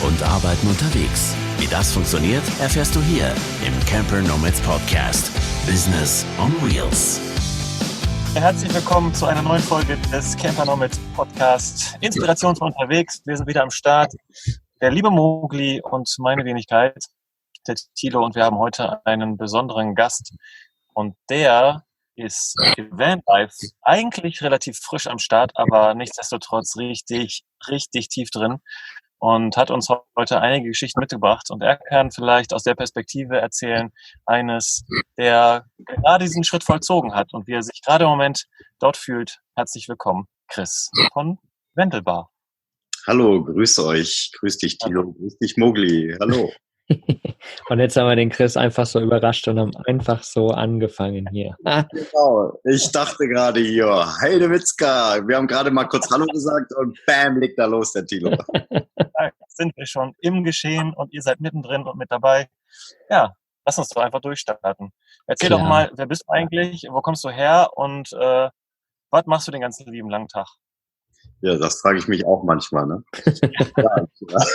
und Arbeiten unterwegs. Wie das funktioniert, erfährst du hier im Camper Nomads Podcast. Business on Wheels. Herzlich willkommen zu einer neuen Folge des Camper Nomads Podcast. Inspiration von unterwegs. Wir sind wieder am Start. Der liebe Mogli und meine Wenigkeit, der Thilo, und wir haben heute einen besonderen Gast. Und der ist Vanlife, eigentlich relativ frisch am Start, aber nichtsdestotrotz richtig tief drin und hat uns heute einige Geschichten mitgebracht. Und er kann vielleicht aus der Perspektive erzählen, eines, der gerade diesen Schritt vollzogen hat und wie er sich gerade im Moment dort fühlt. Herzlich willkommen, Chris von Wendelbar. Hallo, grüße euch. Grüß dich, Thilo. Grüß dich, Mogli. Hallo. Und jetzt haben wir den Chris einfach so überrascht und haben einfach so angefangen hier. Genau. Ich dachte gerade hier, Heidewitzka. Wir haben gerade mal kurz Hallo gesagt und bam, legt da los, der Thilo. Da sind wir schon im Geschehen und ihr seid mittendrin und mit dabei. Ja, lass uns doch einfach durchstarten. Erzähl doch mal, wer bist du eigentlich, wo kommst du her und was machst du den ganzen lieben langen Tag? Ja, das frage ich mich auch manchmal, ne? Ja.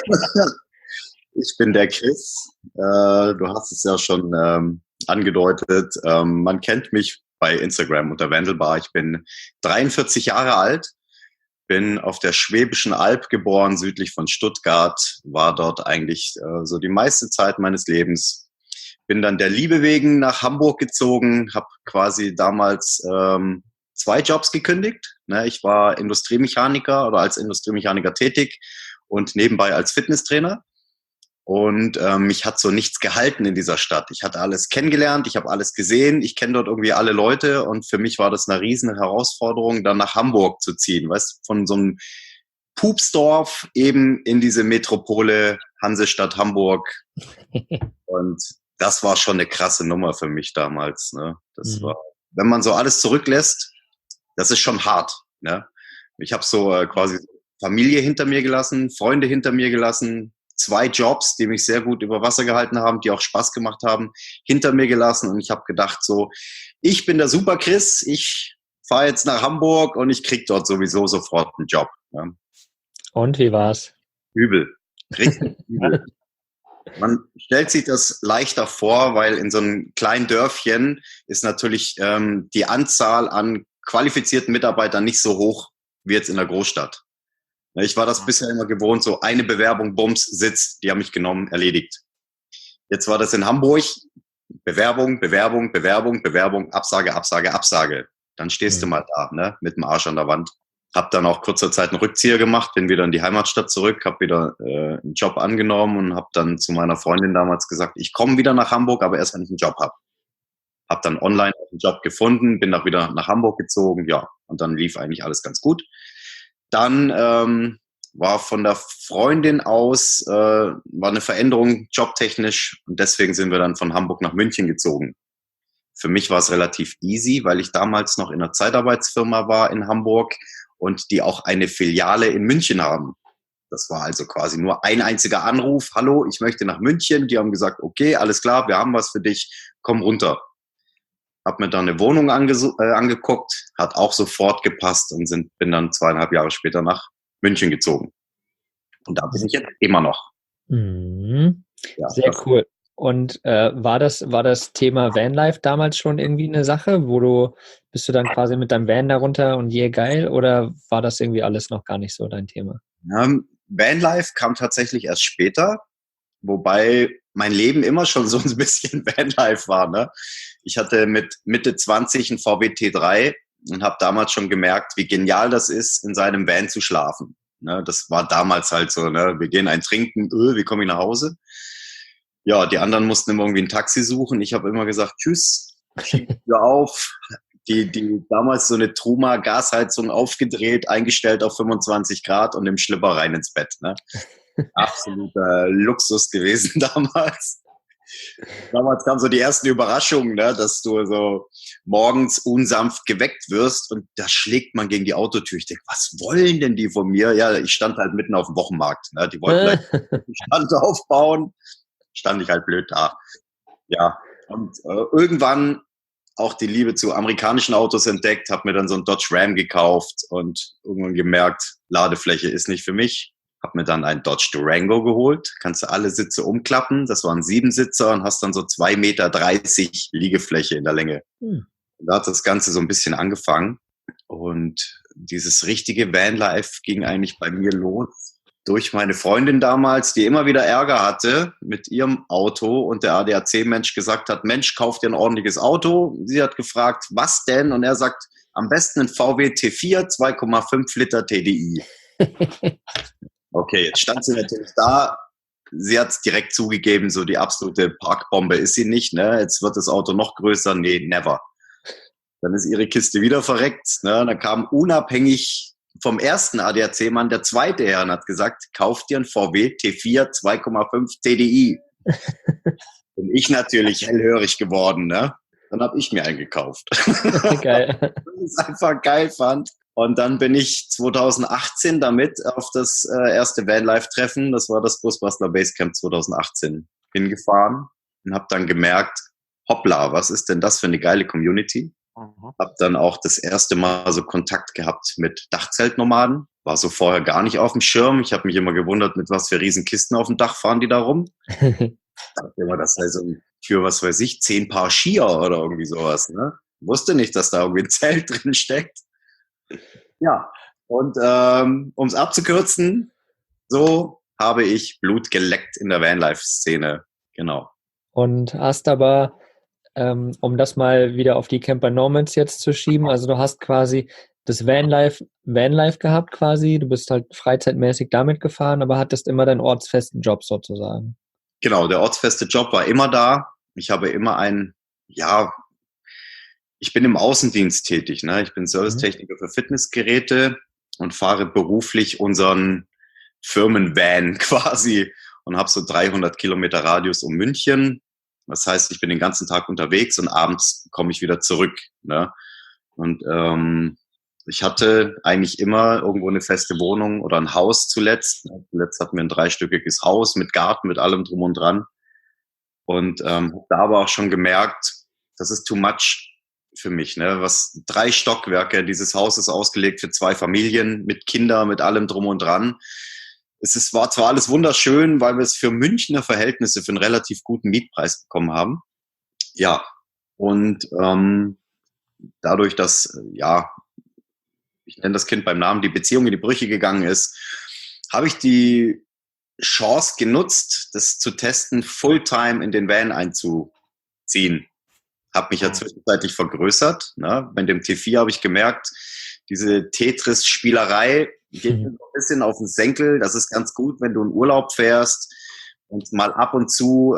Ich bin der Chris. Du hast es ja schon angedeutet. Man kennt mich bei Instagram unter Wendelbar. Ich bin 43 Jahre alt, bin auf der Schwäbischen Alb geboren, südlich von Stuttgart, war dort eigentlich so die meiste Zeit meines Lebens. Bin dann der Liebe wegen nach Hamburg gezogen, habe quasi damals 2 Jobs gekündigt. Ne, ich war Industriemechaniker oder als Industriemechaniker tätig und nebenbei als Fitnesstrainer. Und mich hat so nichts gehalten in dieser Stadt. Ich hatte alles kennengelernt, ich habe alles gesehen, ich kenne dort irgendwie alle Leute und für mich war das eine riesen Herausforderung, dann nach Hamburg zu ziehen, weißt, von so einem Pupsdorf eben in diese Metropole Hansestadt Hamburg. Und das war schon eine krasse Nummer für mich damals. Ne? Das war, wenn man so alles zurücklässt, das ist schon hart. Ne? Ich habe so quasi Familie hinter mir gelassen, Freunde hinter mir gelassen, 2 Jobs, die mich sehr gut über Wasser gehalten haben, die auch Spaß gemacht haben, hinter mir gelassen. Und ich habe gedacht so, ich bin der Super Chris, ich fahre jetzt nach Hamburg und ich krieg dort sowieso sofort einen Job. Ne? Und wie war's? Übel, richtig übel. Man stellt sich das leichter vor, weil in so einem kleinen Dörfchen ist natürlich die Anzahl an qualifizierten Mitarbeitern nicht so hoch wie jetzt in der Großstadt. Ich war das bisher immer gewohnt, so eine Bewerbung, Bums, sitzt, die haben mich genommen, erledigt. Jetzt war das in Hamburg, Bewerbung, Absage. Dann stehst du mal da, ne, mit dem Arsch an der Wand. Hab dann auch kurzer Zeit einen Rückzieher gemacht, bin wieder in die Heimatstadt zurück, hab wieder einen Job angenommen und hab dann zu meiner Freundin damals gesagt, ich komme wieder nach Hamburg, aber erst wenn ich einen Job hab. Hab dann online einen Job gefunden, bin auch wieder nach Hamburg gezogen, ja, und dann lief eigentlich alles ganz gut. Dann war von der Freundin aus war eine Veränderung jobtechnisch und deswegen sind wir dann von Hamburg nach München gezogen. Für mich war es relativ easy, weil ich damals noch in einer Zeitarbeitsfirma war in Hamburg und die auch eine Filiale in München haben. Das war also quasi nur ein einziger Anruf. Hallo, ich möchte nach München. Die haben gesagt, okay, alles klar, wir haben was für dich, komm runter. Hab mir dann eine Wohnung angeguckt, hat auch sofort gepasst und bin dann 2,5 Jahre später nach München gezogen. Und da bin ich jetzt immer noch. Mhm. Ja, sehr cool. Und war das Thema Vanlife damals schon irgendwie eine Sache, bist du dann quasi mit deinem Van darunter und geil, oder war das irgendwie alles noch gar nicht so dein Thema? Vanlife kam tatsächlich erst später, wobei mein Leben immer schon so ein bisschen Vanlife war. Ne? Ich hatte mit Mitte 20 einen VW T3 und habe damals schon gemerkt, wie genial das ist, in seinem Van zu schlafen. Ne? Das war damals halt so, ne? Wir gehen ein Trinken, wie komme ich nach Hause? Ja, die anderen mussten immer irgendwie ein Taxi suchen. Ich habe immer gesagt, tschüss, schieb wieder auf. Die damals so eine Truma Gasheizung aufgedreht, eingestellt auf 25 Grad und im Schlipper rein ins Bett. Ne? Absoluter Luxus gewesen damals. Damals kamen so die ersten Überraschungen, ne, dass du so morgens unsanft geweckt wirst und da schlägt man gegen die Autotür. Ich denke, was wollen denn die von mir? Ja, ich stand halt mitten auf dem Wochenmarkt. Ne, die wollten gleich einen Stand aufbauen. Stand ich halt blöd da. Ja, und irgendwann auch die Liebe zu amerikanischen Autos entdeckt, habe mir dann so einen Dodge Ram gekauft und irgendwann gemerkt, Ladefläche ist nicht für mich. Hab mir dann einen Dodge Durango geholt. Kannst du alle Sitze umklappen. Das waren 7-Sitzer und hast dann so 2,30 Meter Liegefläche in der Länge. Und da hat das Ganze so ein bisschen angefangen. Und dieses richtige Vanlife ging eigentlich bei mir los durch meine Freundin damals, die immer wieder Ärger hatte mit ihrem Auto und der ADAC-Mensch gesagt hat, Mensch, kauf dir ein ordentliches Auto. Sie hat gefragt, was denn? Und er sagt, am besten ein VW T4, 2,5 Liter TDI. Okay, jetzt stand sie natürlich da. Sie hat es direkt zugegeben, so die absolute Parkbombe ist sie nicht. Ne? Jetzt wird das Auto noch größer. Nee, never. Dann ist ihre Kiste wieder verreckt. Ne? Dann kam unabhängig vom ersten ADAC-Mann der zweite her und hat gesagt, kauf dir ein VW T4 2,5 TDI. Bin ich natürlich hellhörig geworden. Ne? Dann habe ich mir einen gekauft. Geil. Weil ich es einfach geil fand. Und dann bin ich 2018 damit auf das erste Vanlife-Treffen, das war das Busbastler Basecamp 2018, hingefahren und habe dann gemerkt, hoppla, was ist denn das für eine geile Community? Habe dann auch das erste Mal so Kontakt gehabt mit Dachzeltnomaden. War so vorher gar nicht auf dem Schirm. Ich habe mich immer gewundert, mit was für riesen Kisten auf dem Dach fahren die da rum. Ich dachte immer, das sei so für, was weiß ich, 10 Paar Skier oder irgendwie sowas. Ne? Wusste nicht, dass da irgendwie ein Zelt drin steckt. Ja, und um es abzukürzen, so habe ich Blut geleckt in der Vanlife-Szene. Genau. Und hast aber, um das mal wieder auf die Camper Nomads jetzt zu schieben, also du hast quasi das Vanlife gehabt quasi, du bist halt freizeitmäßig damit gefahren, aber hattest immer deinen ortsfesten Job sozusagen. Genau, der ortsfeste Job war immer da. Ich habe immer ich bin im Außendienst tätig. Ne? Ich bin Servicetechniker für Fitnessgeräte und fahre beruflich unseren Firmenvan quasi und habe so 300 Kilometer Radius um München. Das heißt, ich bin den ganzen Tag unterwegs und abends komme ich wieder zurück. Ne? Und ich hatte eigentlich immer irgendwo eine feste Wohnung oder ein Haus zuletzt. Zuletzt hatten wir ein 3-stöckiges Haus mit Garten, mit allem drum und dran. Und habe da aber auch schon gemerkt, das ist too much für mich. Ne? 3 Stockwerke, dieses Haus ist ausgelegt für 2 Familien mit Kindern, mit allem drum und dran. War zwar alles wunderschön, weil wir es für Münchner Verhältnisse für einen relativ guten Mietpreis bekommen haben. Ja, und dadurch, dass, ich nenne das Kind beim Namen, die Beziehung in die Brüche gegangen ist, habe ich die Chance genutzt, das zu testen, Fulltime in den Van einzuziehen. Habe mich ja zwischenzeitlich vergrößert. Ne? Bei dem T4 habe ich gemerkt, diese Tetris-Spielerei geht mir so ein bisschen auf den Senkel. Das ist ganz gut, wenn du in Urlaub fährst und mal ab und zu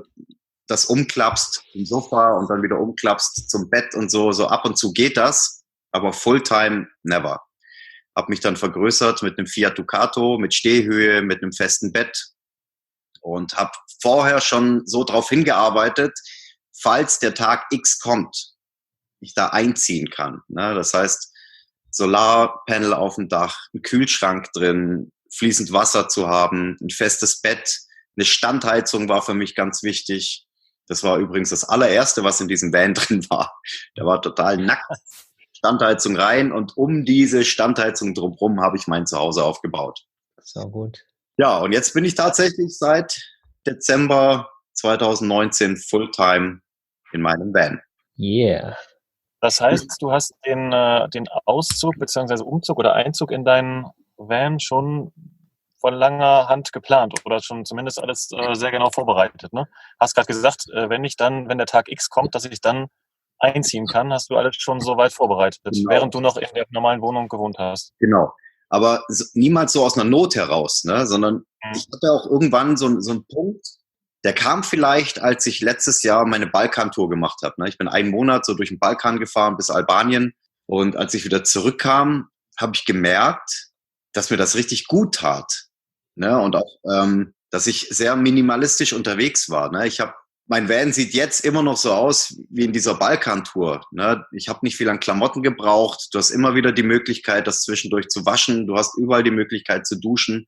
das umklappst im Sofa und dann wieder umklappst zum Bett und so. So ab und zu geht das, aber Fulltime never. Habe mich dann vergrößert mit einem Fiat Ducato, mit Stehhöhe, mit einem festen Bett und habe vorher schon so drauf hingearbeitet, falls der Tag X kommt, ich da einziehen kann. Ne? Das heißt, Solarpanel auf dem Dach, ein Kühlschrank drin, fließend Wasser zu haben, ein festes Bett, eine Standheizung war für mich ganz wichtig. Das war übrigens das allererste, was in diesem Van drin war. Der war total nackt. Standheizung rein und um diese Standheizung drumherum habe ich mein Zuhause aufgebaut. So gut. Ja, und jetzt bin ich tatsächlich seit Dezember 2019 Fulltime in meinem Van. Yeah. Das heißt, du hast den Auszug bzw. Umzug oder Einzug in deinen Van schon von langer Hand geplant oder schon zumindest alles sehr genau vorbereitet. Ne? Hast gerade gesagt, wenn der Tag X kommt, dass ich dann einziehen kann, hast du alles schon so weit vorbereitet, genau, während du noch in der normalen Wohnung gewohnt hast. Genau. Aber niemals so aus einer Not heraus, ne? Sondern ich hatte auch irgendwann so einen Punkt, der kam vielleicht, als ich letztes Jahr meine Balkantour gemacht habe. Ne? Ich bin einen Monat so durch den Balkan gefahren bis Albanien und als ich wieder zurückkam, habe ich gemerkt, dass mir das richtig gut tat. Ne? Und auch, dass ich sehr minimalistisch unterwegs war. Ne? Mein Van sieht jetzt immer noch so aus wie in dieser Balkantour. Ne? Ich habe nicht viel an Klamotten gebraucht. Du hast immer wieder die Möglichkeit, das zwischendurch zu waschen. Du hast überall die Möglichkeit zu duschen.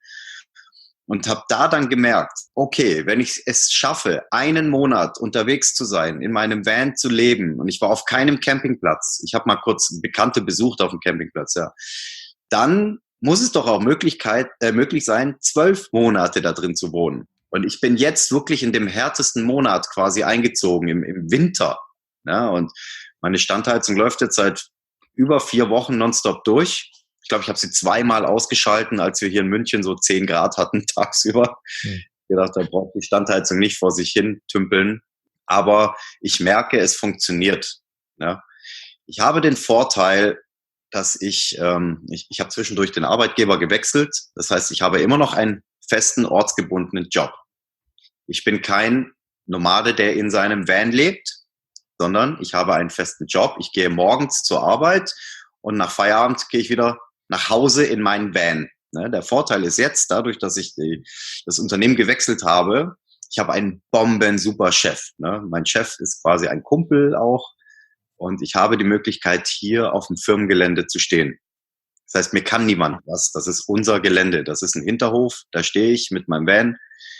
Und habe da dann gemerkt, okay, wenn ich es schaffe, einen Monat unterwegs zu sein, in meinem Van zu leben, und ich war auf keinem Campingplatz, ich habe mal kurz Bekannte besucht auf dem Campingplatz, ja, dann muss es doch auch möglich sein, 12 Monate da drin zu wohnen. Und ich bin jetzt wirklich in dem härtesten Monat quasi eingezogen, im Winter. Ja, und meine Standheizung läuft jetzt seit über 4 Wochen nonstop durch. Ich glaube, ich habe sie 2-mal ausgeschalten, als wir hier in München so 10 Grad hatten tagsüber. Ich dachte, da braucht die Standheizung nicht vor sich hin tümpeln. Aber ich merke, es funktioniert. Ja. Ich habe den Vorteil, dass ich habe zwischendurch den Arbeitgeber gewechselt. Das heißt, ich habe immer noch einen festen, ortsgebundenen Job. Ich bin kein Nomade, der in seinem Van lebt, sondern ich habe einen festen Job. Ich gehe morgens zur Arbeit und nach Feierabend gehe ich wieder nach Hause in meinen Van. Der Vorteil ist jetzt, dadurch, dass ich das Unternehmen gewechselt habe, ich habe einen bomben-super Chef. Mein Chef ist quasi ein Kumpel auch und ich habe die Möglichkeit, hier auf dem Firmengelände zu stehen. Das heißt, mir kann niemand was. Das ist unser Gelände. Das ist ein Hinterhof. Da stehe ich mit meinem Van.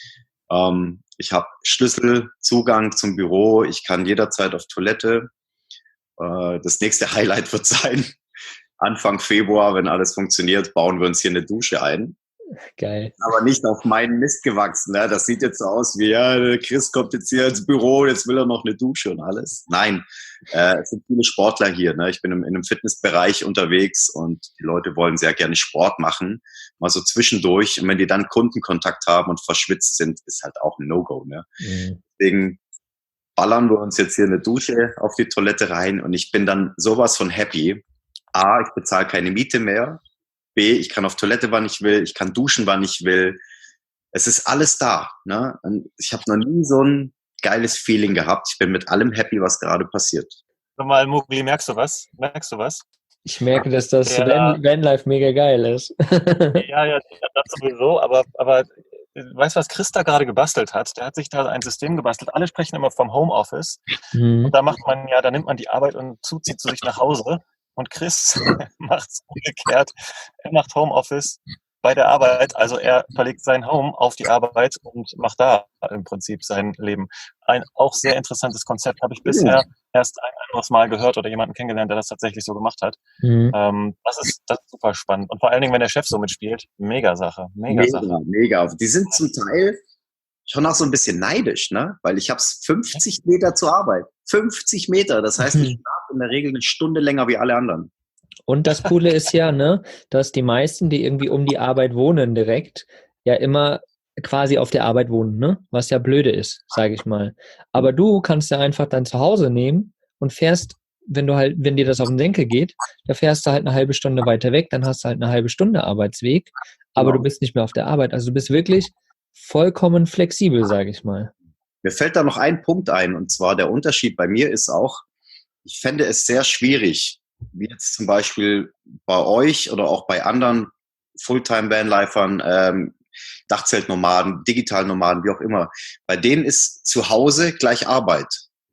Ich habe Schlüssel, Zugang zum Büro. Ich kann jederzeit auf Toilette. Das nächste Highlight wird sein, Anfang Februar, wenn alles funktioniert, bauen wir uns hier eine Dusche ein. Geil. Aber nicht auf meinen Mist gewachsen. Ne? Das sieht jetzt so aus wie, ja, Chris kommt jetzt hier ins Büro, jetzt will er noch eine Dusche und alles. Nein, es sind viele Sportler hier. Ne? Ich bin in einem Fitnessbereich unterwegs und die Leute wollen sehr gerne Sport machen, mal so zwischendurch. Und wenn die dann Kundenkontakt haben und verschwitzt sind, ist halt auch ein No-Go. Ne? Deswegen ballern wir uns jetzt hier eine Dusche auf die Toilette rein und ich bin dann sowas von happy. A, ich bezahle keine Miete mehr. B, ich kann auf Toilette, wann ich will. Ich kann duschen, wann ich will. Es ist alles da. Ne? Und ich habe noch nie so ein geiles Feeling gehabt. Ich bin mit allem happy, was gerade passiert. Sag mal, Mowgli, merkst du was? Merkst du was? Ich merke, dass das Vanlife mega geil ist. Ja, das sowieso. Aber weißt du, was Chris da gerade gebastelt hat? Der hat sich da ein System gebastelt. Alle sprechen immer vom Homeoffice. Und da da nimmt man die Arbeit und zieht zu sich nach Hause. Und Chris macht es umgekehrt. Er macht Homeoffice bei der Arbeit. Also er verlegt sein Home auf die Arbeit und macht da im Prinzip sein Leben. Ein auch sehr interessantes Konzept. Habe ich bisher erst ein anderes Mal gehört oder jemanden kennengelernt, der das tatsächlich so gemacht hat. Das ist super spannend. Und vor allen Dingen, wenn der Chef so mitspielt, mega Sache. Mega. Die sind zum Teil schon auch so ein bisschen neidisch, ne? Weil ich habe 50 Meter zur Arbeit. 50 Meter. Das heißt, ich schlafe in der Regel eine Stunde länger wie alle anderen. Und das Coole ist ja, ne, dass die meisten, die irgendwie um die Arbeit wohnen direkt, ja immer quasi auf der Arbeit wohnen, ne? Was ja blöde ist, sage ich mal. Aber du kannst ja einfach dein Zuhause nehmen und fährst, wenn dir das auf den Senkel geht, da fährst du halt eine halbe Stunde weiter weg, dann hast du halt eine halbe Stunde Arbeitsweg, aber du bist nicht mehr auf der Arbeit. Also du bist wirklich vollkommen flexibel, sage ich mal. Mir fällt da noch ein Punkt ein, und zwar der Unterschied bei mir ist auch, ich fände es sehr schwierig, wie jetzt zum Beispiel bei euch oder auch bei anderen Fulltime-Vanlifern, Dachzeltnomaden, Digitalnomaden, wie auch immer. Bei denen ist zu Hause gleich Arbeit.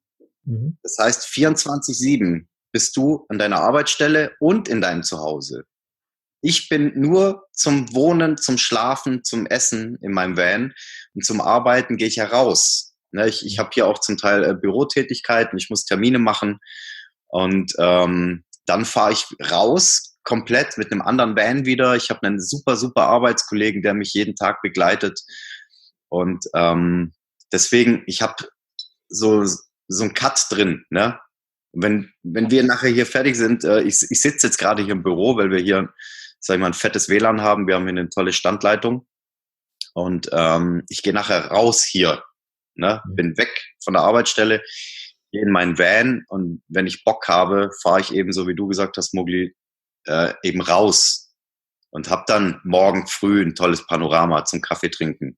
Das heißt, 24/7 bist du an deiner Arbeitsstelle und in deinem Zuhause. Ich bin nur zum Wohnen, zum Schlafen, zum Essen in meinem Van und zum Arbeiten gehe ich heraus. Ich habe hier auch zum Teil Bürotätigkeiten, ich muss Termine machen und dann fahre ich raus, komplett mit einem anderen Van wieder. Ich habe einen super Arbeitskollegen, der mich jeden Tag begleitet. Und deswegen, ich habe so einen Cut drin. Ne? Wenn wir nachher hier fertig sind, ich sitze jetzt gerade hier im Büro, weil wir hier, sag ich mal, ein fettes WLAN haben. Wir haben hier eine tolle Standleitung. Und ich gehe nachher raus hier. Ne? Bin weg von der Arbeitsstelle, gehe in meinen Van und wenn ich Bock habe, fahre ich eben, so wie du gesagt hast, Mowgli, eben raus und habe dann morgen früh ein tolles Panorama zum Kaffee trinken.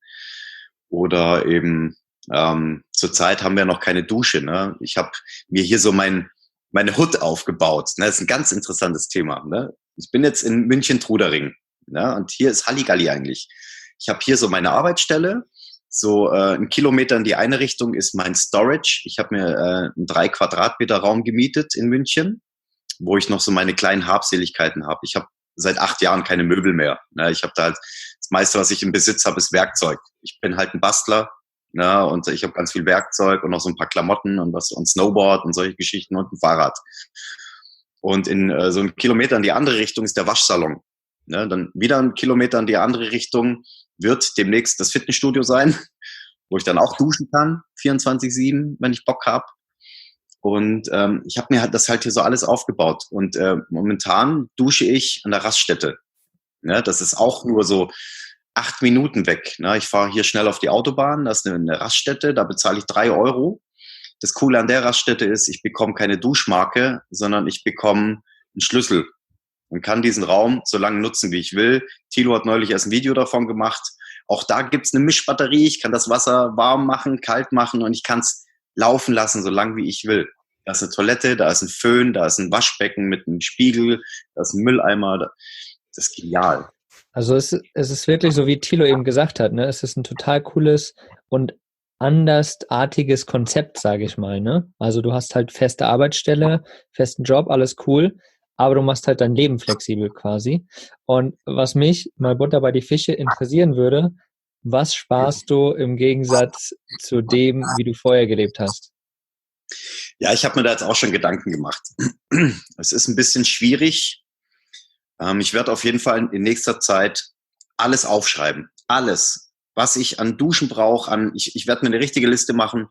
Oder eben, zurzeit haben wir noch keine Dusche. Ne? Ich habe mir hier so meine Hut aufgebaut. Ne? Das ist ein ganz interessantes Thema. Ne? Ich bin jetzt in München-Trudering, ne? Und hier ist Halligalli eigentlich. Ich habe hier so meine Arbeitsstelle. So 1 Kilometer in die eine Richtung ist mein Storage. Ich habe mir einen 3 Quadratmeter Raum gemietet in München, wo ich noch so meine kleinen Habseligkeiten habe. Ich habe seit 8 Jahren keine Möbel mehr. Ne? Ich habe da halt, das meiste, was ich im Besitz habe, ist Werkzeug. Ich bin halt ein Bastler, ne? Und ich habe ganz viel Werkzeug und noch so ein paar Klamotten und Snowboard und solche Geschichten und ein Fahrrad. Und in so 1 Kilometer in die andere Richtung ist der Waschsalon. Ne? Dann wieder 1 Kilometer in die andere Richtung wird demnächst das Fitnessstudio sein, wo ich dann auch duschen kann, 24/7, wenn ich Bock habe. Und ich habe mir halt das halt hier so alles aufgebaut. Und momentan dusche ich an der Raststätte. Ne? Das ist auch nur so 8 Minuten weg. Ne? Ich fahre hier schnell auf die Autobahn, das ist eine Raststätte, da bezahle ich 3 Euro. Das Coole an der Raststätte ist, ich bekomme keine Duschmarke, sondern ich bekomme einen Schlüssel und kann diesen Raum so lange nutzen, wie ich will. Thilo hat neulich erst ein Video davon gemacht. Auch da gibt's eine Mischbatterie. Ich kann das Wasser warm machen, kalt machen und ich kann es laufen lassen, so lange wie ich will. Da ist eine Toilette, da ist ein Föhn, da ist ein Waschbecken mit einem Spiegel, da ist ein Mülleimer. Das ist genial. Also es ist wirklich so, wie Thilo eben gesagt hat, ne? Es ist ein total cooles und andersartiges Konzept, sage ich mal, ne? Also du hast halt feste Arbeitsstelle, festen Job, alles cool, aber du machst halt dein Leben flexibel quasi. Und was mich mal Butter bei die Fische interessieren würde, was sparst du im Gegensatz zu dem, wie du vorher gelebt hast? Ja, ich habe mir da jetzt auch schon Gedanken gemacht. Es ist ein bisschen schwierig. Ich werde auf jeden Fall in nächster Zeit alles aufschreiben. Alles, was ich an Duschen brauche. Ich werde mir eine richtige Liste machen.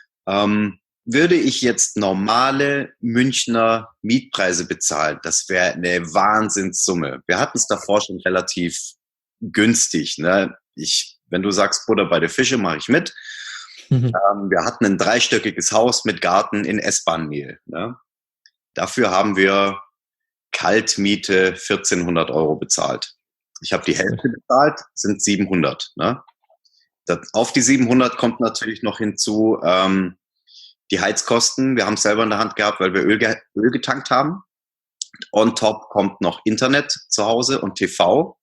Würde ich jetzt normale Münchner Mietpreise bezahlen, das wäre eine Wahnsinnssumme. Wir hatten es davor schon relativ günstig. Ne? Wenn du sagst, Butter bei der Fische, mache ich mit. Wir hatten ein 3-stöckiges Haus mit Garten in S-Bahn-Nähe. Ne? Dafür haben wir Kaltmiete 1.400 Euro bezahlt. Ich habe die Hälfte bezahlt, sind 700. Ne? Auf die 700 kommt natürlich noch hinzu die Heizkosten. Wir haben es selber in der Hand gehabt, weil wir Öl getankt haben. On top kommt noch Internet zu Hause und TV.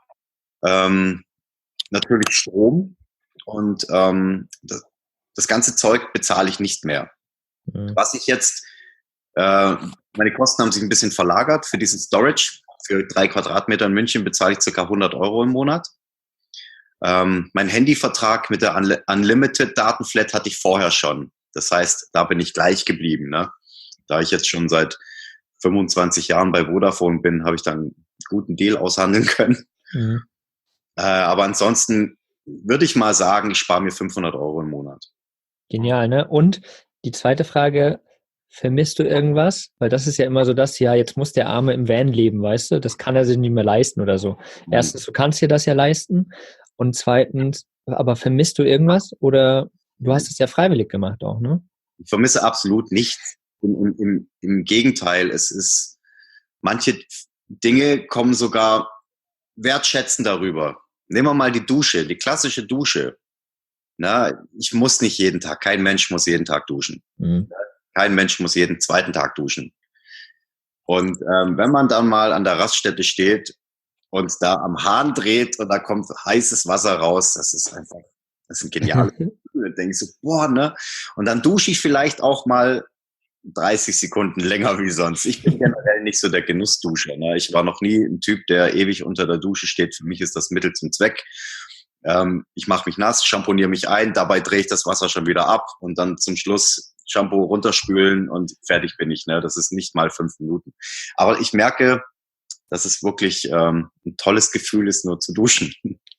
Natürlich Strom. Und das ganze Zeug bezahle ich nicht mehr. Was ich jetzt, meine Kosten haben sich ein bisschen verlagert für diesen Storage. Für 3 Quadratmeter in München bezahle ich ca. 100 Euro im Monat. Mein Handyvertrag mit der Unlimited-Datenflat hatte ich vorher schon. Das heißt, da bin ich gleich geblieben. Ne? Da ich jetzt schon seit 25 Jahren bei Vodafone bin, habe ich dann einen guten Deal aushandeln können. Mhm. Aber ansonsten würde ich mal sagen, ich spare mir 500 Euro im Monat. Genial, ne? Und die zweite Frage, vermisst du irgendwas? Weil das ist ja immer so das, ja, jetzt muss der Arme im Van leben, weißt du? Das kann er sich nicht mehr leisten oder so. Erstens, du kannst dir das ja leisten. Und zweitens, aber vermisst du irgendwas? Oder du hast es ja freiwillig gemacht auch, ne? Ich vermisse absolut nichts. Im Gegenteil, manche Dinge kommen sogar wertschätzend darüber. Nehmen wir mal die Dusche, die klassische Dusche. Na, ich muss nicht jeden Tag, kein Mensch muss jeden Tag duschen. Mhm. Kein Mensch muss jeden zweiten Tag duschen. Und wenn man dann mal an der Raststätte steht und da am Hahn dreht und da kommt heißes Wasser raus, das ist ein geniales Gefühl. Da denke ich so, boah, ne? Und dann dusche ich vielleicht auch mal 30 Sekunden länger wie sonst. Ich bin generell nicht so der Genussduscher. Ne? Ich war noch nie ein Typ, der ewig unter der Dusche steht. Für mich ist das Mittel zum Zweck. Ich mache mich nass, schamponiere mich ein, dabei drehe ich das Wasser schon wieder ab und dann zum Schluss Shampoo runterspülen und fertig bin ich. Ne? Das ist nicht mal 5 Minuten. Aber ich merke, dass es wirklich ein tolles Gefühl ist, nur zu duschen.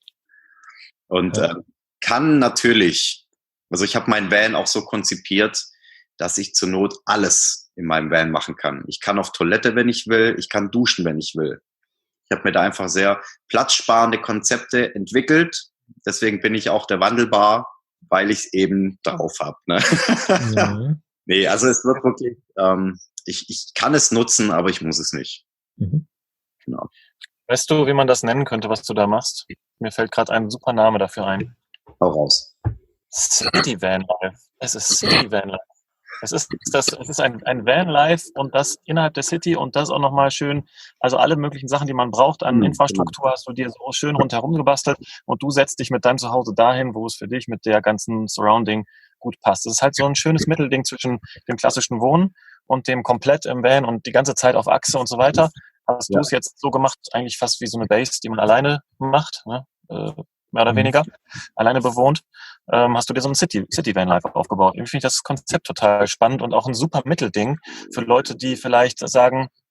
Und kann natürlich, also ich habe meinen Van auch so konzipiert, dass ich zur Not alles in meinem Van machen kann. Ich kann auf Toilette, wenn ich will. Ich kann duschen, wenn ich will. Ich habe mir da einfach sehr platzsparende Konzepte entwickelt. Deswegen bin ich auch der Wandelbar, weil ich es eben drauf habe. Ne? Mhm. Nee, also es wird wirklich, ich kann es nutzen, aber ich muss es nicht. Mhm. Genau. Weißt du, wie man das nennen könnte, was du da machst? Mir fällt gerade ein super Name dafür ein. Hau raus. City Van Life. Es ist City Van Life. Es ist ein Van-Life und das innerhalb der City und das auch nochmal schön, also alle möglichen Sachen, die man braucht an Infrastruktur, hast du dir so schön rundherum gebastelt und du setzt dich mit deinem Zuhause dahin, wo es für dich mit der ganzen Surrounding gut passt. Das ist halt so ein schönes Mittelding zwischen dem klassischen Wohnen und dem komplett im Van und die ganze Zeit auf Achse und so weiter. Hast du es jetzt so gemacht, eigentlich fast wie so eine Base, die man alleine macht, ne? Mehr oder weniger, alleine bewohnt, hast du dir so ein City-Van-Life aufgebaut. Irgendwie finde ich das Konzept total spannend und auch ein super Mittelding für Leute, die vielleicht sagen,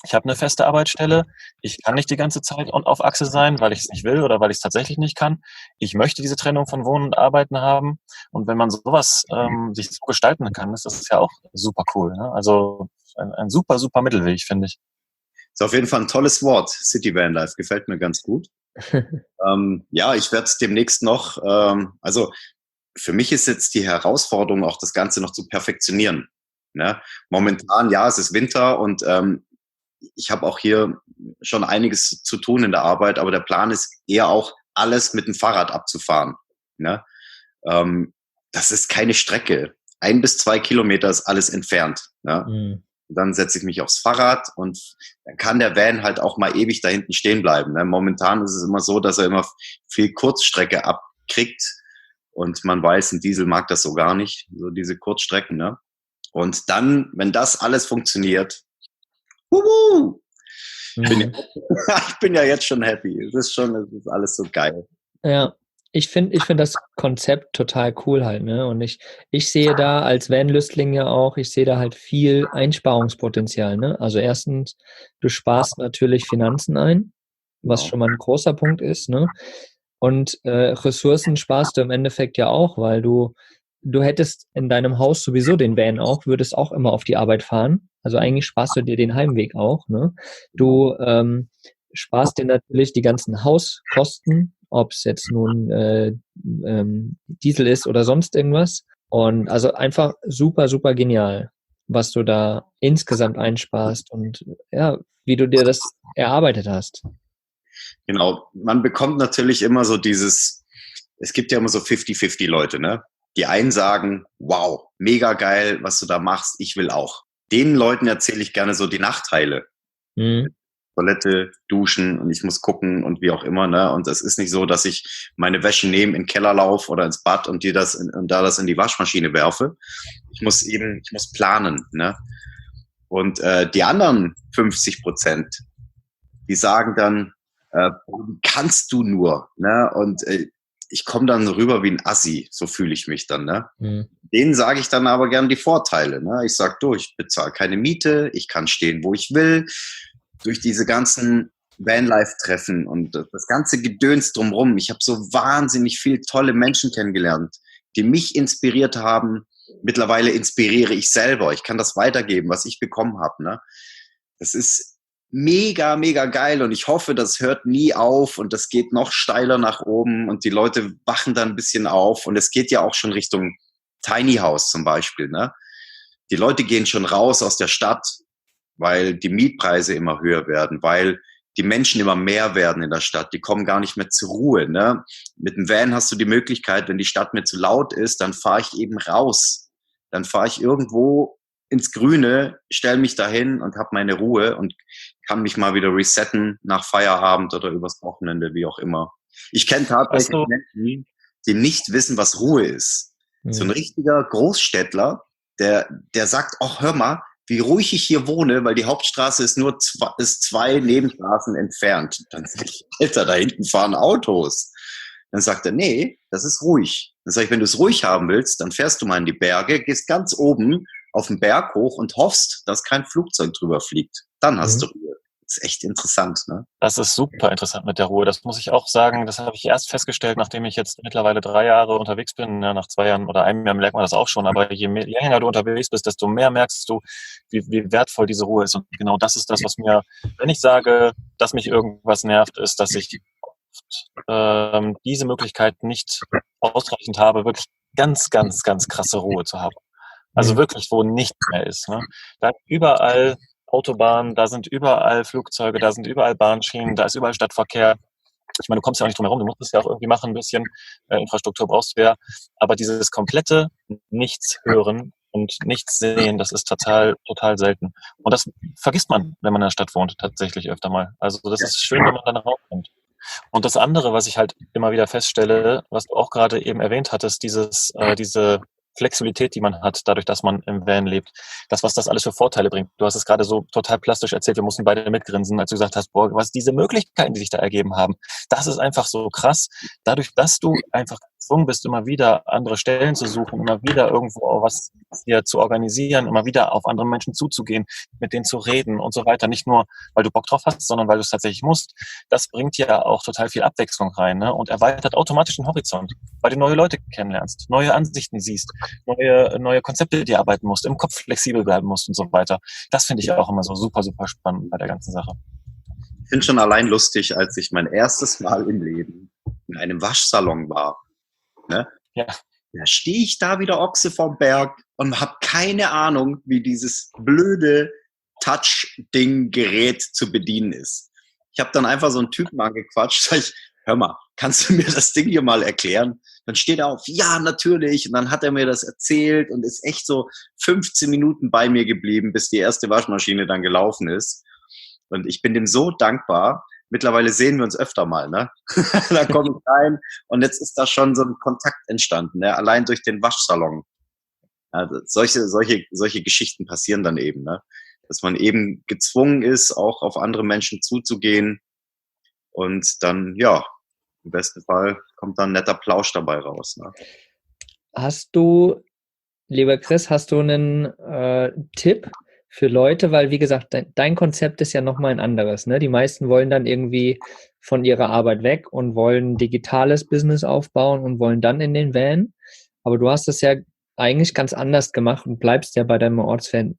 ich habe eine feste Arbeitsstelle, ich kann nicht die ganze Zeit auf Achse sein, weil ich es nicht will oder weil ich es tatsächlich nicht kann. Ich möchte diese Trennung von Wohnen und Arbeiten haben. Und wenn man sowas sich so gestalten kann, ist das ja auch super cool. Ne? Also ein super, super Mittelweg, finde ich. Ist auf jeden Fall ein tolles Wort, City Vanlife, gefällt mir ganz gut. Ja, ich werde es demnächst noch, also für mich ist jetzt die Herausforderung, auch das Ganze noch zu perfektionieren. Ne? Momentan, ja, es ist Winter und ich habe auch hier schon einiges zu tun in der Arbeit, aber der Plan ist eher auch, alles mit dem Fahrrad abzufahren. Ne? Das ist keine Strecke. 1 bis 2 Kilometer ist alles entfernt. Ne? Mhm. Dann setze ich mich aufs Fahrrad und dann kann der Van halt auch mal ewig da hinten stehen bleiben. Ne? Momentan ist es immer so, dass er immer viel Kurzstrecke abkriegt und man weiß, ein Diesel mag das so gar nicht, so diese Kurzstrecken. Ne? Und dann, wenn das alles funktioniert, ich bin ja jetzt schon happy. Es ist alles so geil. Ja. Ich finde das Konzept total cool halt, ne? Und ich sehe da als Van-Lüstling ja auch, ich sehe da halt viel Einsparungspotenzial, ne? Also erstens, du sparst natürlich Finanzen ein, was schon mal ein großer Punkt ist, ne? Und Ressourcen sparst du im Endeffekt ja auch, weil du hättest in deinem Haus sowieso den Van auch, würdest auch immer auf die Arbeit fahren. Also eigentlich sparst du dir den Heimweg auch, ne? Du sparst dir natürlich die ganzen Hauskosten, ob es jetzt nun Diesel ist oder sonst irgendwas. Und also einfach super, super genial, was du da insgesamt einsparst und ja, wie du dir das erarbeitet hast. Genau, man bekommt natürlich immer so es gibt ja immer so 50-50 Leute, ne? Die einen sagen, wow, mega geil, was du da machst, ich will auch. Den Leuten erzähle ich gerne so die Nachteile. Mhm. Toilette, duschen und ich muss gucken und wie auch immer, ne? Und es ist nicht so, dass ich meine Wäsche nehme, in den Keller laufe oder ins Bad und da das in die Waschmaschine werfe. Ich muss planen, ne? Und die anderen 50%, die sagen dann, kannst du nur, ne? Und ich komme dann rüber wie ein Assi, so fühle ich mich dann, ne? Mhm. Denen sage ich dann aber gern die Vorteile, ne? Ich sage, ich bezahle keine Miete, ich kann stehen, wo ich will. Durch diese ganzen Vanlife-Treffen und das ganze Gedöns drumherum. Ich habe so wahnsinnig viele tolle Menschen kennengelernt, die mich inspiriert haben. Mittlerweile inspiriere ich selber. Ich kann das weitergeben, was ich bekommen habe. Ne? Das ist mega, mega geil und ich hoffe, das hört nie auf und das geht noch steiler nach oben und die Leute wachen dann ein bisschen auf und es geht ja auch schon Richtung Tiny House zum Beispiel. Ne? Die Leute gehen schon raus aus der Stadt, weil die Mietpreise immer höher werden, weil die Menschen immer mehr werden in der Stadt. Die kommen gar nicht mehr zur Ruhe. Ne? Mit dem Van hast du die Möglichkeit, wenn die Stadt mir zu laut ist, dann fahre ich eben raus. Dann fahre ich irgendwo ins Grüne, stelle mich dahin und habe meine Ruhe und kann mich mal wieder resetten nach Feierabend oder übers Wochenende, wie auch immer. Ich kenne tatsächlich Menschen, die nicht wissen, was Ruhe ist. Mhm. So ein richtiger Großstädtler, der sagt, hör mal, wie ruhig ich hier wohne, weil die Hauptstraße ist nur 2 Nebenstraßen entfernt. Dann sage ich, Alter, da hinten fahren Autos. Dann sagt er, nee, das ist ruhig. Dann sage ich, wenn du es ruhig haben willst, dann fährst du mal in die Berge, gehst ganz oben auf den Berg hoch und hoffst, dass kein Flugzeug drüber fliegt. Dann hast du Ruhe. Das ist echt interessant, ne? Das ist super interessant mit der Ruhe. Das muss ich auch sagen, das habe ich erst festgestellt, nachdem ich jetzt mittlerweile 3 Jahre unterwegs bin. Ja, nach 2 Jahren oder 1 Jahr merkt man das auch schon. Aber je länger du unterwegs bist, desto mehr merkst du, wie wertvoll diese Ruhe ist. Und genau das ist das, was mir, wenn ich sage, dass mich irgendwas nervt, ist, dass ich oft diese Möglichkeit nicht ausreichend habe, wirklich ganz, ganz, ganz krasse Ruhe zu haben. Also wirklich, wo nichts mehr ist. Ne? Da überall Autobahnen, da sind überall Flugzeuge, da sind überall Bahnschienen, da ist überall Stadtverkehr. Ich meine, du kommst ja auch nicht drum herum, du musst es ja auch irgendwie machen, ein bisschen Infrastruktur brauchst du ja. Aber dieses komplette Nichts hören und nichts sehen, das ist total, total selten. Und das vergisst man, wenn man in der Stadt wohnt, tatsächlich öfter mal. Also das ist schön, wenn man dann rauskommt. Und das andere, was ich halt immer wieder feststelle, was du auch gerade eben erwähnt hattest, diese Flexibilität, die man hat, dadurch, dass man im Van lebt, was das alles für Vorteile bringt. Du hast es gerade so total plastisch erzählt, wir mussten beide mitgrinsen, als du gesagt hast, boah, was diese Möglichkeiten, die sich da ergeben haben, das ist einfach so krass. Dadurch, dass du einfach gezwungen bist, immer wieder andere Stellen zu suchen, immer wieder irgendwo was hier zu organisieren, immer wieder auf andere Menschen zuzugehen, mit denen zu reden und so weiter. Nicht nur, weil du Bock drauf hast, sondern weil du es tatsächlich musst. Das bringt ja auch total viel Abwechslung rein, ne? Und erweitert automatisch den Horizont, weil du neue Leute kennenlernst, neue Ansichten siehst, neue Konzepte, die arbeiten musst, im Kopf flexibel bleiben musst und so weiter. Das finde ich auch immer so super, super spannend bei der ganzen Sache. Ich finde schon allein lustig, als ich mein erstes Mal im Leben in einem Waschsalon war. Ne? Ja. Da stehe ich da wie der Ochse vom Berg und habe keine Ahnung, wie dieses blöde Touch-Ding-Gerät zu bedienen ist. Ich habe dann einfach so einen Typen angequatscht, sag ich, hör mal, kannst du mir das Ding hier mal erklären? Dann steht er auf, ja, natürlich. Und dann hat er mir das erzählt und ist echt so 15 Minuten bei mir geblieben, bis die erste Waschmaschine dann gelaufen ist. Und ich bin dem so dankbar. Mittlerweile sehen wir uns öfter mal, ne? Da komme ich rein und jetzt ist da schon so ein Kontakt entstanden, ne? Allein durch den Waschsalon. Also solche Geschichten passieren dann eben, ne? Dass man eben gezwungen ist, auch auf andere Menschen zuzugehen und dann, ja, im besten Fall kommt dann ein netter Plausch dabei raus, ne? Hast du, lieber Chris, einen Tipp für Leute, weil wie gesagt, dein Konzept ist ja nochmal ein anderes, ne? Die meisten wollen dann irgendwie von ihrer Arbeit weg und wollen digitales Business aufbauen und wollen dann in den Van. Aber du hast es ja eigentlich ganz anders gemacht und bleibst ja bei deinem ortsfesten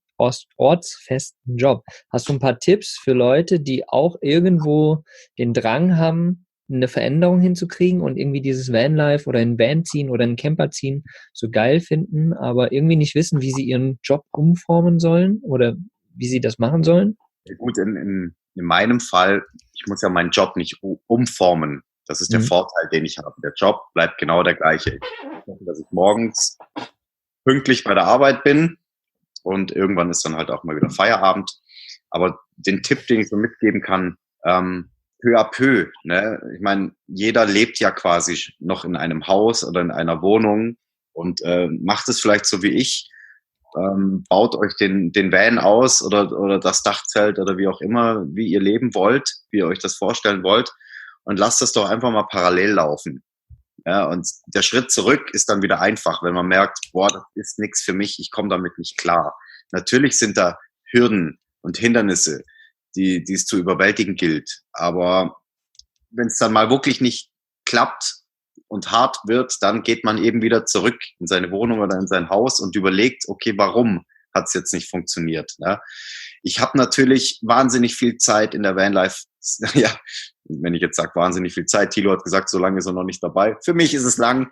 Job. Hast du ein paar Tipps für Leute, die auch irgendwo den Drang haben, eine Veränderung hinzukriegen und irgendwie dieses Vanlife oder ein Van ziehen oder einen Camper ziehen so geil finden, aber irgendwie nicht wissen, wie sie ihren Job umformen sollen oder wie sie das machen sollen? Ja, gut, in meinem Fall, ich muss ja meinen Job nicht umformen. Das ist der Vorteil, den ich habe. Der Job bleibt genau der gleiche. Ich hoffe, dass ich morgens pünktlich bei der Arbeit bin und irgendwann ist dann halt auch mal wieder Feierabend. Aber den Tipp, den ich so mitgeben kann, peu à peu, ne? Ich meine, jeder lebt ja quasi noch in einem Haus oder in einer Wohnung und macht es vielleicht so wie ich, baut euch den Van aus oder das Dachzelt oder wie auch immer, wie ihr leben wollt, wie ihr euch das vorstellen wollt und lasst es doch einfach mal parallel laufen. Ja, und der Schritt zurück ist dann wieder einfach, wenn man merkt, boah, das ist nichts für mich, ich komme damit nicht klar. Natürlich sind da Hürden und Hindernisse, die es zu überwältigen gilt. Aber wenn es dann mal wirklich nicht klappt und hart wird, dann geht man eben wieder zurück in seine Wohnung oder in sein Haus und überlegt, okay, warum hat es jetzt nicht funktioniert? Ne? Ich habe natürlich wahnsinnig viel Zeit in der Vanlife, ja, wenn ich jetzt sage, wahnsinnig viel Zeit, Thilo hat gesagt, so lange ist er noch nicht dabei. Für mich ist es lang.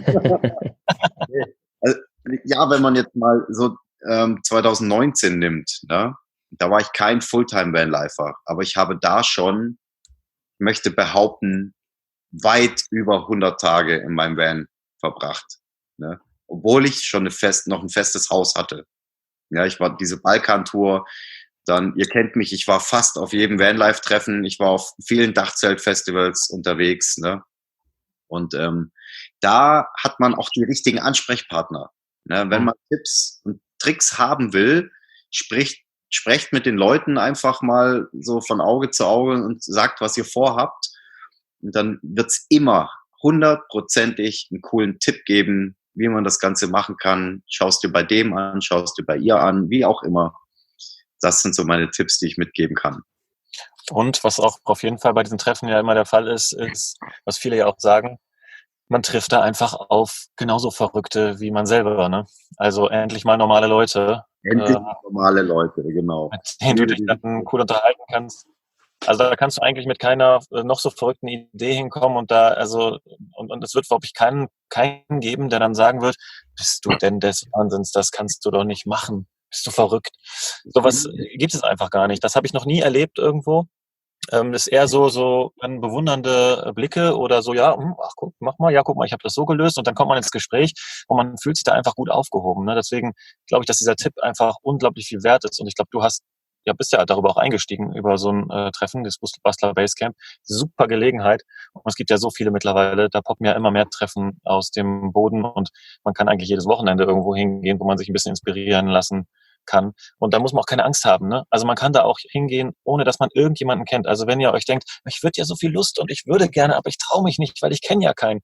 Also, ja, wenn man jetzt mal so 2019 nimmt, ne? Da war ich kein Fulltime-Vanlifer, aber ich habe da schon, möchte behaupten, weit über 100 Tage in meinem Van verbracht, ne? Obwohl ich schon noch ein festes Haus hatte. Ja, ich war diese Balkan-Tour, dann, ihr kennt mich, ich war fast auf jedem Vanlife-Treffen, ich war auf vielen Dachzelt-Festivals unterwegs, ne? Und da hat man auch die richtigen Ansprechpartner, ne? Wenn man Tipps und Tricks haben will, sprecht mit den Leuten einfach mal so von Auge zu Auge und sagt, was ihr vorhabt. Und dann wird's immer 100%ig einen coolen Tipp geben, wie man das Ganze machen kann. Schaust dir bei dem an, schaust dir bei ihr an, wie auch immer. Das sind so meine Tipps, die ich mitgeben kann. Und was auch auf jeden Fall bei diesen Treffen ja immer der Fall ist, was viele ja auch sagen, man trifft da einfach auf genauso Verrückte wie man selber, ne? Also endlich mal normale Leute. Endlich normale Leute, genau. Mit denen du dich dann cool unterhalten kannst. Also da kannst du eigentlich mit keiner noch so verrückten Idee hinkommen und und es wird, glaube ich, keinen geben, der dann sagen wird, bist du denn des Wahnsinns, das kannst du doch nicht machen. Bist du verrückt? Sowas gibt es einfach gar nicht. Das habe ich noch nie erlebt irgendwo. Das ist eher so bewundernde Blicke oder so, ja, ach guck, mach mal, ja, guck mal, ich habe das so gelöst und dann kommt man ins Gespräch und man fühlt sich da einfach gut aufgehoben. Ne? Deswegen glaube ich, dass dieser Tipp einfach unglaublich viel wert ist und ich glaube, bist ja darüber auch eingestiegen, über so ein Treffen, das Bastler Basecamp. Super Gelegenheit. Und es gibt ja so viele mittlerweile, da poppen ja immer mehr Treffen aus dem Boden und man kann eigentlich jedes Wochenende irgendwo hingehen, wo man sich ein bisschen inspirieren lassen kann. Und da muss man auch keine Angst haben. Ne? Also man kann da auch hingehen, ohne dass man irgendjemanden kennt. Also wenn ihr euch denkt, ich würde ja so viel Lust und ich würde gerne, aber ich traue mich nicht, weil ich kenne ja keinen.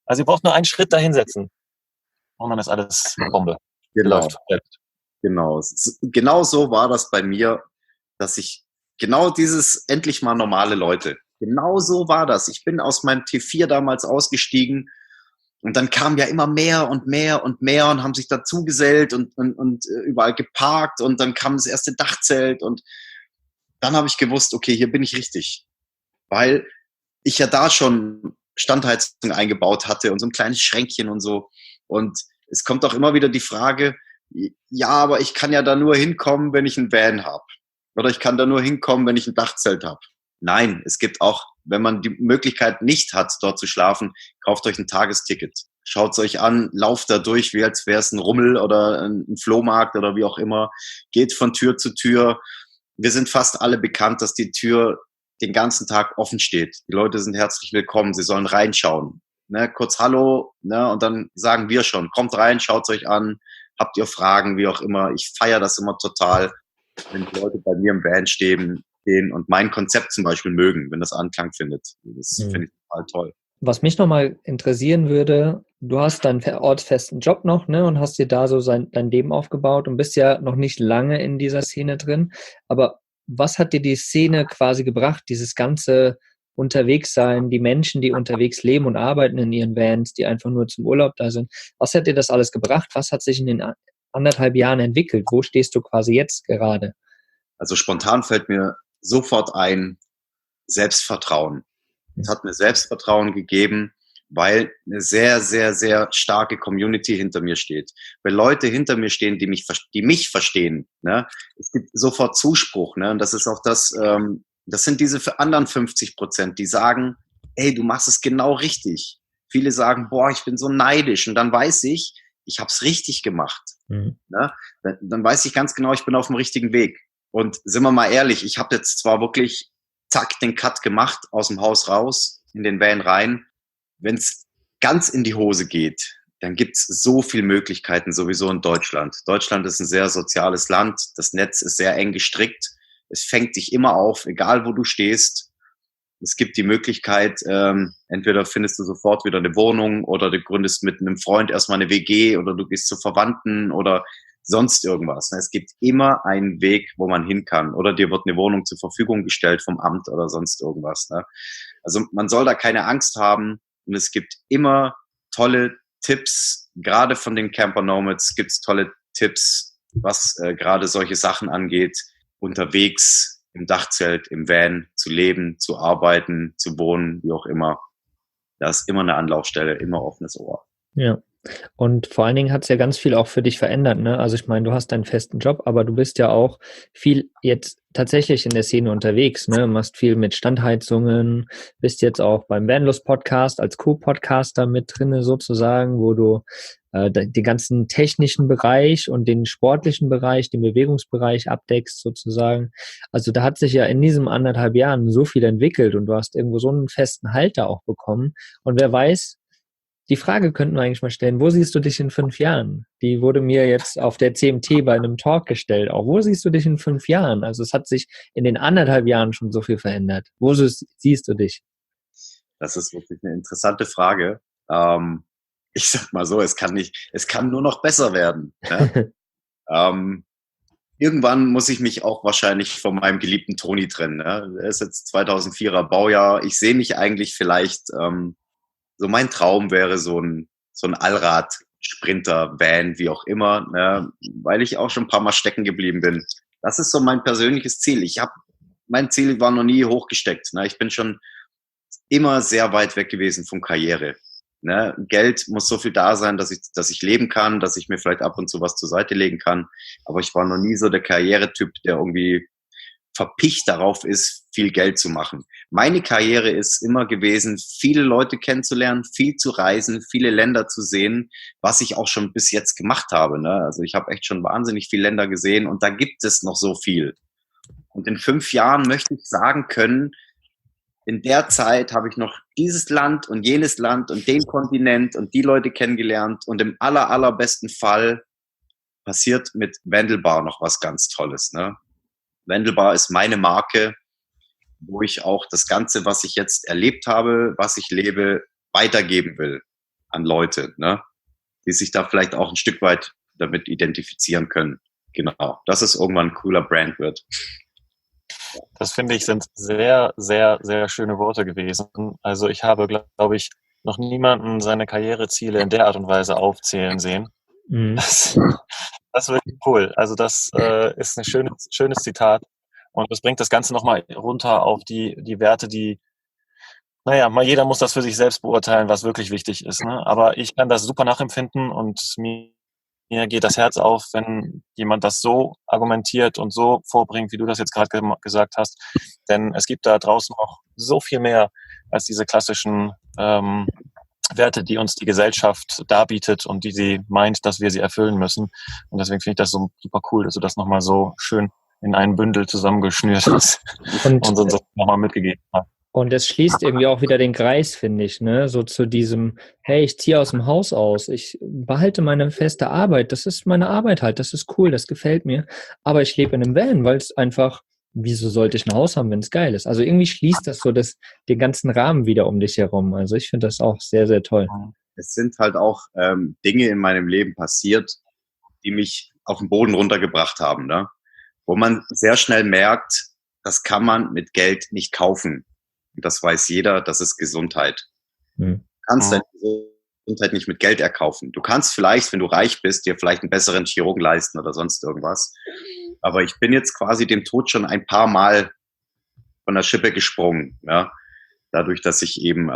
Also ihr braucht nur einen Schritt dahin setzen und dann ist alles Bombe. Genau. Läuft selbst. Genau. Genau so war das bei mir, dass ich genau dieses endlich mal normale Leute. Genau so war das. Ich bin aus meinem T4 damals ausgestiegen und dann kamen ja immer mehr und mehr und mehr und haben sich dazugesellt und überall geparkt und dann kam das erste Dachzelt und dann habe ich gewusst, okay, hier bin ich richtig. Weil ich ja da schon Standheizung eingebaut hatte und so ein kleines Schränkchen und so. Und es kommt auch immer wieder die Frage, ja, aber ich kann ja da nur hinkommen, wenn ich einen Van habe. Oder ich kann da nur hinkommen, wenn ich ein Dachzelt habe. Nein, es gibt auch, wenn man die Möglichkeit nicht hat, dort zu schlafen, kauft euch ein Tagesticket. Schaut es euch an, lauft da durch, wie als wäre es ein Rummel oder ein Flohmarkt oder wie auch immer. Geht von Tür zu Tür. Wir sind fast alle bekannt, dass die Tür den ganzen Tag offen steht. Die Leute sind herzlich willkommen, sie sollen reinschauen. Ne, kurz Hallo, ne, und dann sagen wir schon, kommt rein, schaut es euch an, habt ihr Fragen, wie auch immer. Ich feiere das immer total, wenn die Leute bei mir im Van stehen und mein Konzept zum Beispiel mögen, wenn das Anklang findet. Das finde ich total toll. Was mich nochmal interessieren würde, du hast deinen ortsfesten Job noch, ne, und hast dir da so dein Leben aufgebaut und bist ja noch nicht lange in dieser Szene drin. Aber was hat dir die Szene quasi gebracht, dieses ganze Unterwegssein, die Menschen, die unterwegs leben und arbeiten in ihren Vans, die einfach nur zum Urlaub da sind? Was hat dir das alles gebracht? Was hat sich in den 1,5 Jahren entwickelt? Wo stehst du quasi jetzt gerade? Also spontan fällt mir sofort ein Selbstvertrauen. Es hat mir Selbstvertrauen gegeben, weil eine sehr, sehr, sehr starke Community hinter mir steht. Weil Leute hinter mir stehen, die mich verstehen. Ne? Es gibt sofort Zuspruch. Ne? Und das ist auch das sind diese anderen 50%, die sagen, ey, du machst es genau richtig. Viele sagen, boah, ich bin so neidisch. Und dann weiß ich habe es richtig gemacht. Ne? Dann weiß ich ganz genau, ich bin auf dem richtigen Weg. Und sind wir mal ehrlich, ich habe jetzt zwar wirklich zack den Cut gemacht, aus dem Haus raus, in den Van rein. Wenn es ganz in die Hose geht, dann gibt es so viele Möglichkeiten sowieso in Deutschland. Deutschland ist ein sehr soziales Land, das Netz ist sehr eng gestrickt, es fängt dich immer auf, egal wo du stehst. Es gibt die Möglichkeit, entweder findest du sofort wieder eine Wohnung oder du gründest mit einem Freund erstmal eine WG oder du gehst zu Verwandten oder sonst irgendwas. Es gibt immer einen Weg, wo man hin kann. Oder dir wird eine Wohnung zur Verfügung gestellt vom Amt oder sonst irgendwas. Also man soll da keine Angst haben. Und es gibt immer tolle Tipps. Gerade von den Camper Nomads gibt es tolle Tipps, was gerade solche Sachen angeht. Unterwegs, im Dachzelt, im Van zu leben, zu arbeiten, zu wohnen, wie auch immer. Da ist immer eine Anlaufstelle, immer offenes Ohr. Ja. Und vor allen Dingen hat es ja ganz viel auch für dich verändert, ne? Also ich meine, du hast deinen festen Job, aber du bist ja auch viel jetzt tatsächlich in der Szene unterwegs, ne? Machst viel mit Standheizungen, bist jetzt auch beim Vanlust-Podcast als Co-Podcaster mit drinne sozusagen, wo du den ganzen technischen Bereich und den sportlichen Bereich, den Bewegungsbereich abdeckst sozusagen. Also da hat sich ja in diesen 1,5 Jahren so viel entwickelt und du hast irgendwo so einen festen Halter auch bekommen. Und wer weiß, die Frage könnten wir eigentlich mal stellen, wo siehst du dich in 5 Jahren? Die wurde mir jetzt auf der CMT bei einem Talk gestellt. Auch wo siehst du dich in 5 Jahren? Also es hat sich in den 1,5 Jahren schon so viel verändert. Wo siehst du dich? Das ist wirklich eine interessante Frage. Ich sag mal so, es kann nur noch besser werden. Ne? Irgendwann muss ich mich auch wahrscheinlich von meinem geliebten Toni trennen. Ne? Er ist jetzt 2004er Baujahr. Ich sehe mich eigentlich vielleicht, so mein Traum wäre so ein Allrad-Sprinter-Van, wie auch immer, ne? Weil ich auch schon ein paar Mal stecken geblieben bin. Das ist so mein persönliches Ziel. Mein Ziel war noch nie hochgesteckt. Ne? Ich bin schon immer sehr weit weg gewesen von Karriere. Ne? Geld muss so viel da sein, dass ich leben kann, dass ich mir vielleicht ab und zu was zur Seite legen kann. Aber ich war noch nie so der Karrieretyp, der irgendwie verpicht darauf ist, viel Geld zu machen. Meine Karriere ist immer gewesen, viele Leute kennenzulernen, viel zu reisen, viele Länder zu sehen, was ich auch schon bis jetzt gemacht habe. Ne? Also ich habe echt schon wahnsinnig viele Länder gesehen und da gibt es noch so viel. Und in 5 Jahren möchte ich sagen können, in der Zeit habe ich noch dieses Land und jenes Land und den Kontinent und die Leute kennengelernt und im allerbesten Fall passiert mit Wandelbar noch was ganz Tolles. Ne? Wandelbar ist meine Marke, wo ich auch das Ganze, was ich jetzt erlebt habe, was ich lebe, weitergeben will. an Leute, ne? Die sich da vielleicht auch ein Stück weit damit identifizieren können. Genau, dass es irgendwann ein cooler Brand wird. Das finde ich sind sehr, sehr, sehr schöne Worte gewesen. Also ich habe, glaube ich, noch niemanden seine Karriereziele in der Art und Weise aufzählen sehen. Mhm. Das ist wirklich cool. Also das ist ein schönes Zitat. Und das bringt das Ganze nochmal runter auf die Werte, die, naja, mal jeder muss das für sich selbst beurteilen, was wirklich wichtig ist. Ne? Aber ich kann das super nachempfinden und mir geht das Herz auf, wenn jemand das so argumentiert und so vorbringt, wie du das jetzt gerade gesagt hast. Denn es gibt da draußen noch so viel mehr als diese klassischen Werte, die uns die Gesellschaft darbietet und die sie meint, dass wir sie erfüllen müssen. Und deswegen finde ich das so super cool, dass du das nochmal so schön in ein Bündel zusammengeschnürt hast und uns das nochmal mitgegeben hast. Und es schließt irgendwie auch wieder den Kreis, finde ich, ne? So zu diesem, hey, ich ziehe aus dem Haus aus, ich behalte meine feste Arbeit, das ist meine Arbeit halt, das ist cool, das gefällt mir. Aber ich lebe in einem Van, weil es einfach, wieso sollte ich ein Haus haben, wenn es geil ist? Also irgendwie schließt das so den ganzen Rahmen wieder um dich herum. Also ich finde das auch sehr, sehr toll. Es sind halt auch Dinge in meinem Leben passiert, die mich auf den Boden runtergebracht haben, ne? Wo man sehr schnell merkt, das kann man mit Geld nicht kaufen. Und das weiß jeder, das ist Gesundheit. Du kannst deine Gesundheit nicht mit Geld erkaufen. Du kannst vielleicht, wenn du reich bist, dir vielleicht einen besseren Chirurgen leisten oder sonst irgendwas. Aber ich bin jetzt quasi dem Tod schon ein paar Mal von der Schippe gesprungen. Ja? Dadurch, dass ich eben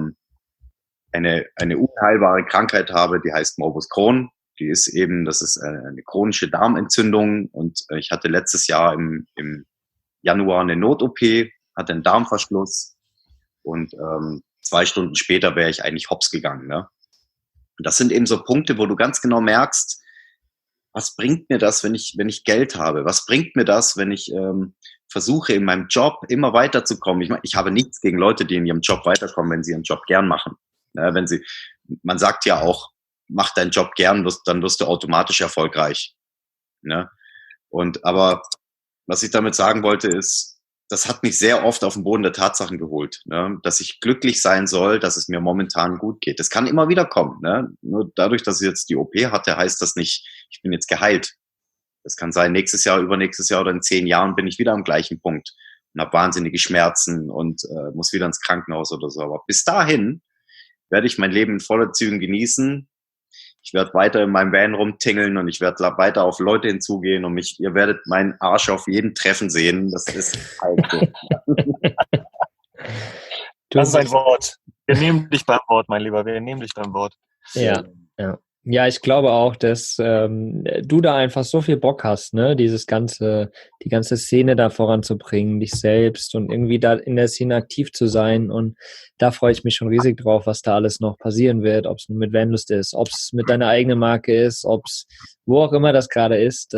eine unheilbare Krankheit habe, die heißt Morbus Crohn. Die ist eben, das ist eine chronische Darmentzündung. Und ich hatte letztes Jahr im Januar eine Not-OP, hatte einen Darmverschluss. Und 2 Stunden später wäre ich eigentlich hops gegangen. Ne? Und das sind eben so Punkte, wo du ganz genau merkst, was bringt mir das, wenn ich Geld habe? Was bringt mir das, wenn ich versuche, in meinem Job immer weiterzukommen? Ich meine, ich habe nichts gegen Leute, die in ihrem Job weiterkommen, wenn sie ihren Job gern machen. Ne? Man sagt ja auch, mach deinen Job gern, dann wirst du automatisch erfolgreich. Ne? Aber was ich damit sagen wollte ist, das hat mich sehr oft auf den Boden der Tatsachen geholt, ne? Dass ich glücklich sein soll, dass es mir momentan gut geht. Das kann immer wieder kommen. Ne? Nur dadurch, dass ich jetzt die OP hatte, heißt das nicht, ich bin jetzt geheilt. Das kann sein, nächstes Jahr, übernächstes Jahr oder in 10 Jahren bin ich wieder am gleichen Punkt und habe wahnsinnige Schmerzen und muss wieder ins Krankenhaus oder so. Aber bis dahin werde ich mein Leben in voller Zügen genießen. Ich werde weiter in meinem Van rumtingeln und ich werde weiter auf Leute hinzugehen und ihr werdet meinen Arsch auf jedem Treffen sehen. Das ist halt so. Das ist ein Wort. Wir nehmen dich beim Wort, mein Lieber. Wir nehmen dich beim Wort. Ja. Ja, ich glaube auch, dass du da einfach so viel Bock hast, ne, die ganze Szene da voranzubringen, dich selbst und irgendwie da in der Szene aktiv zu sein. Und da freue ich mich schon riesig drauf, was da alles noch passieren wird, ob es mit Vanlust ist, ob es mit deiner eigenen Marke ist, ob es wo auch immer das gerade ist.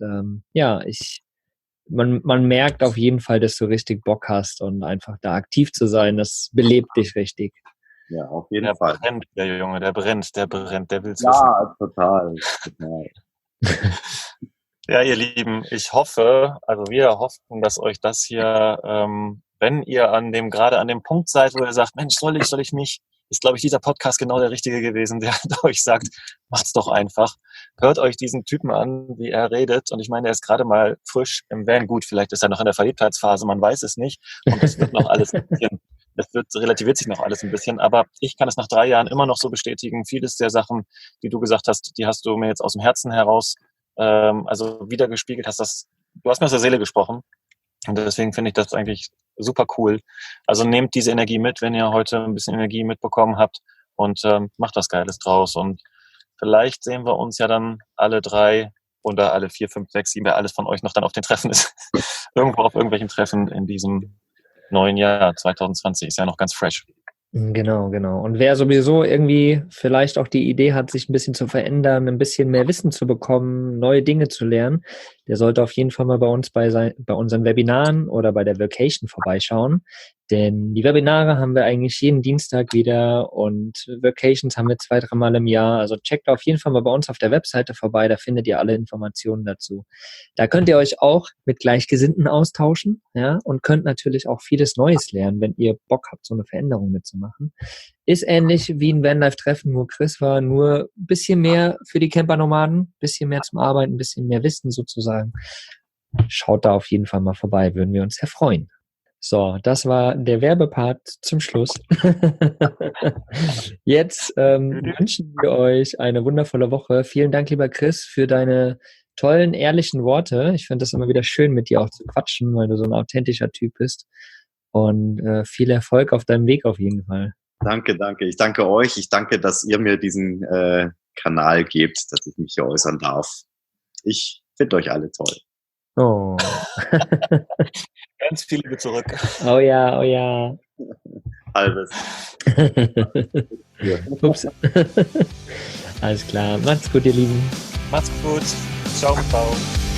Man merkt auf jeden Fall, dass du richtig Bock hast und einfach da aktiv zu sein, das belebt dich richtig. Ja, auf jeden Fall. Der brennt, der Junge, der brennt, der will's wissen. Ja, total. Ja, ihr Lieben, wir hoffen, dass euch das hier, wenn ihr gerade an dem Punkt seid, wo ihr sagt, Mensch, soll ich nicht, ist, glaube ich, dieser Podcast genau der richtige gewesen, der euch sagt, macht's doch einfach. Hört euch diesen Typen an, wie er redet. Und ich meine, er ist gerade mal frisch im Van. Gut, vielleicht ist er noch in der Verliebtheitsphase, man weiß es nicht. Und es wird noch alles relativiert sich noch alles ein bisschen, aber ich kann es nach 3 Jahren immer noch so bestätigen. Vieles der Sachen, die du gesagt hast, die hast du mir jetzt aus dem Herzen heraus wiedergespiegelt, du hast mir aus der Seele gesprochen. Und deswegen finde ich das eigentlich super cool. Also nehmt diese Energie mit, wenn ihr heute ein bisschen Energie mitbekommen habt und macht was Geiles draus. Und vielleicht sehen wir uns ja dann alle 3 oder alle 4, 5, 6, 7, wer alles von euch noch dann auf den Treffen ist. Irgendwo auf irgendwelchen Treffen in diesem neuen Jahr 2020 ist ja noch ganz fresh. Genau. Und wer sowieso irgendwie vielleicht auch die Idee hat, sich ein bisschen zu verändern, ein bisschen mehr Wissen zu bekommen, neue Dinge zu lernen, der sollte auf jeden Fall mal bei uns bei unseren Webinaren oder bei der Vacation vorbeischauen. Denn die Webinare haben wir eigentlich jeden Dienstag wieder und Vacations haben wir 2, 3 Mal im Jahr. Also checkt auf jeden Fall mal bei uns auf der Webseite vorbei, da findet ihr alle Informationen dazu. Da könnt ihr euch auch mit Gleichgesinnten austauschen, ja, und könnt natürlich auch vieles Neues lernen, wenn ihr Bock habt, so eine Veränderung mitzumachen. ist ähnlich wie ein Vanlife-Treffen, nur Chris war nur ein bisschen mehr für die Camper-Nomaden, ein bisschen mehr zum Arbeiten, ein bisschen mehr Wissen sozusagen. Schaut da auf jeden Fall mal vorbei, würden wir uns sehr freuen. So, das war der Werbepart zum Schluss. Jetzt wünschen wir euch eine wundervolle Woche. Vielen Dank, lieber Chris, für deine tollen, ehrlichen Worte. Ich finde das immer wieder schön, mit dir auch zu quatschen, weil du so ein authentischer Typ bist. Und viel Erfolg auf deinem Weg auf jeden Fall. Danke. Ich danke euch. Ich danke, dass ihr mir diesen Kanal gebt, dass ich mich hier äußern darf. Ich finde euch alle toll. Oh. Ganz viel Liebe zurück. Oh ja. Halbes. Ups. Alles klar. Macht's gut, ihr Lieben. Macht's gut. Ciao.